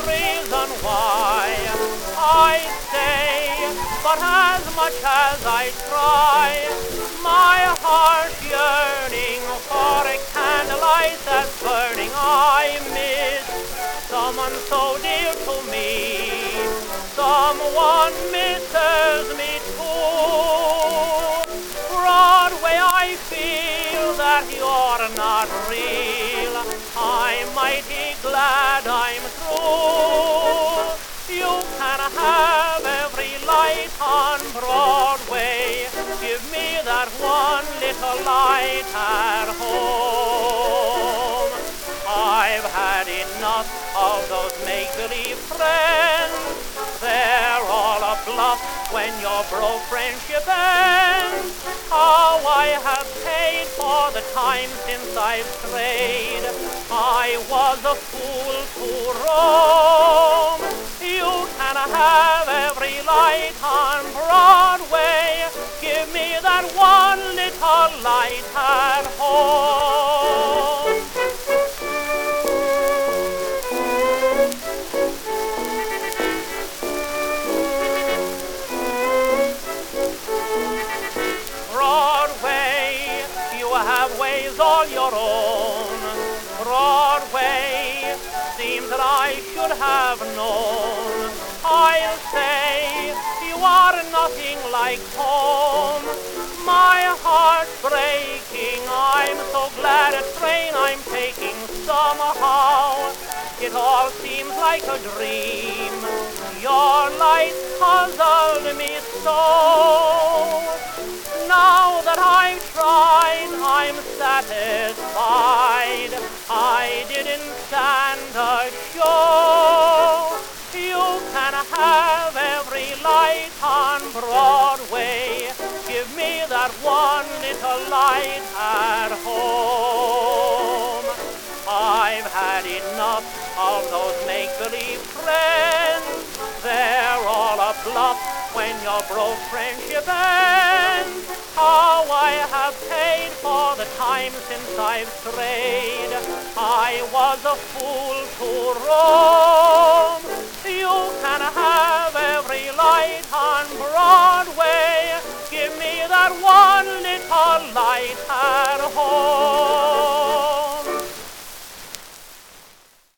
reason why I stay, but as much as I try, my heart yearning for a candlelight that's burning. I miss someone so dear to me. Someone misses me too. Broadway, I feel that you're not real. I'm mighty glad I'm through. You can have every light on Broadway. Give me that one little light at home. I've had enough of those make-believe friends. They're all a bluff when your broke friendship ends. How I have paid for the time since I've strayed. I was a fool to roam. You can have every light on Broadway. Give me that one little light at home. Broadway, you have ways all your own. Broadway, seems that I should have known. I'll say you are nothing like home. My heart's breaking. I'm so glad a train I'm taking somehow. It all seems like a dream. Your light puzzled me so. Now that I've tried, I'm satisfied. I didn't stand a show. You can have every light on Broadway. Give me that one little light at home. I've had enough of those make-believe friends. They're all a bluff when your broke friendship ends. How I have paid for the time since I've strayed. I was a fool to roam. You can have every light on Broadway. Give me that one little light at home.